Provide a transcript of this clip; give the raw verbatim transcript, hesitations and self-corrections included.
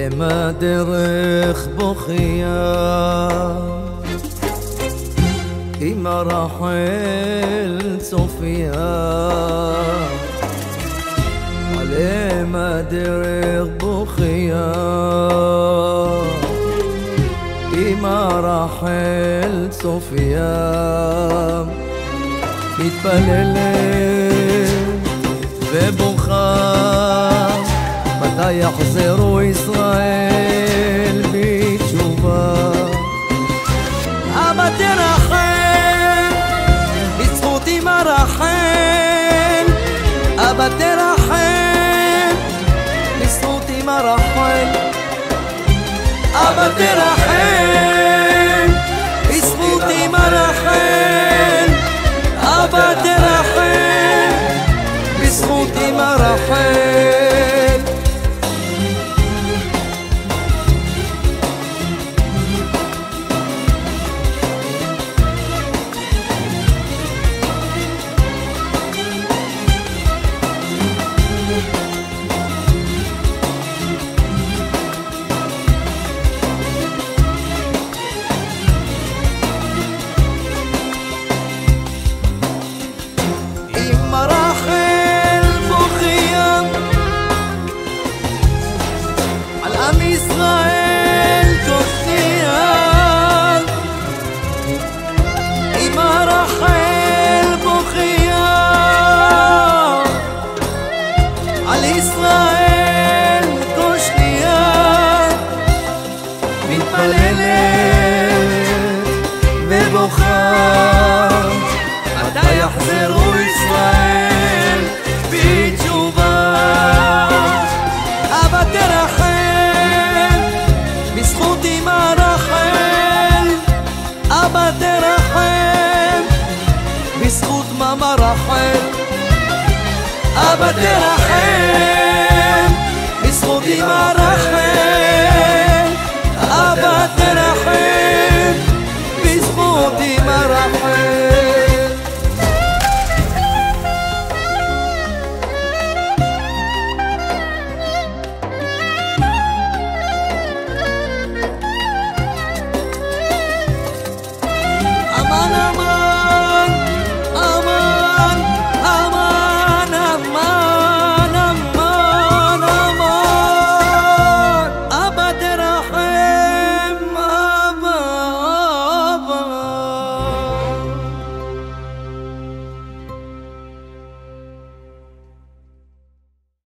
למה דרך בוכייה אמא רחל צופיה למה דרך בוכייה אמא רחל צופיה מתפללת ובוכה מתי יחזרו ישראל בתשובה. אבא תרחם בזכות אמא רחל, אבא תרחם בזכות אמא רחל, אבא תרחם בזכות אמא רחל, אבא תרחם בזכות אמא רחל. ישראל תושיע, אמא רחל בוכייה על ישראל כל שנייה, מתפללת ובוכה מתי יחזרו ישראל בתשובה. אבא תרחם בזכות אמא רחל, אבא תרחם בזכות מאמא רחל, אבא תרחם בזכות אמא רחל, אבא תרחם בזכות אמא רחל.